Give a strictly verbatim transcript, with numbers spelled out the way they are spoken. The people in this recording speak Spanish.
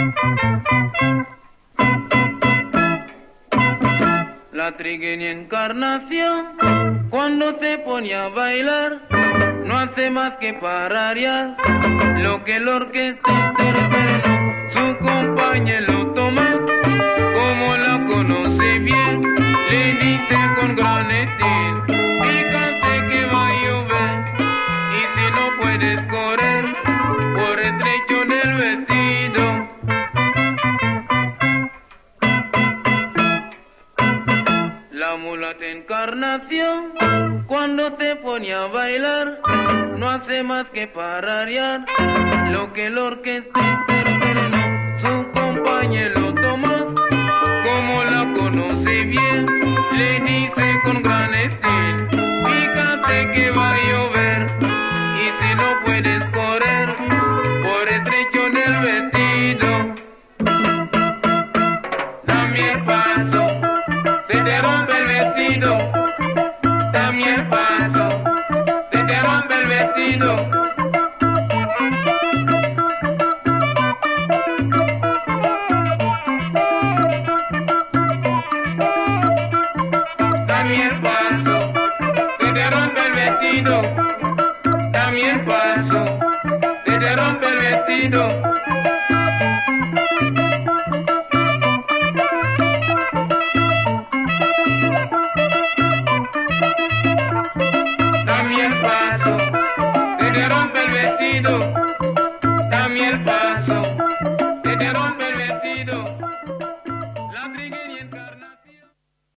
La trigueña Encarnación, cuando se ponía a bailar, no hace más que pararear lo que el orquesta interpretó. Su compañero Tomás, como la conoce bien, le dice con gran estilo: fíjate que va a llover, y si no puedes correr por el trecho del vestido. La mulata Encarnación, cuando se ponía a bailar, no hace más que pararear lo que el orquesta interpretó. Su compañero Tomás, como la conoce bien, le dice con gran estilo: fíjate que va a llover, y si no puedes correr por el trecho del vestido. Dame el paso, se te rompe el vestido. Dame el paso, se te rompe el vestido. Dame el paso, se te rompe el vestido. Dame el paso, se te rompe el vestido.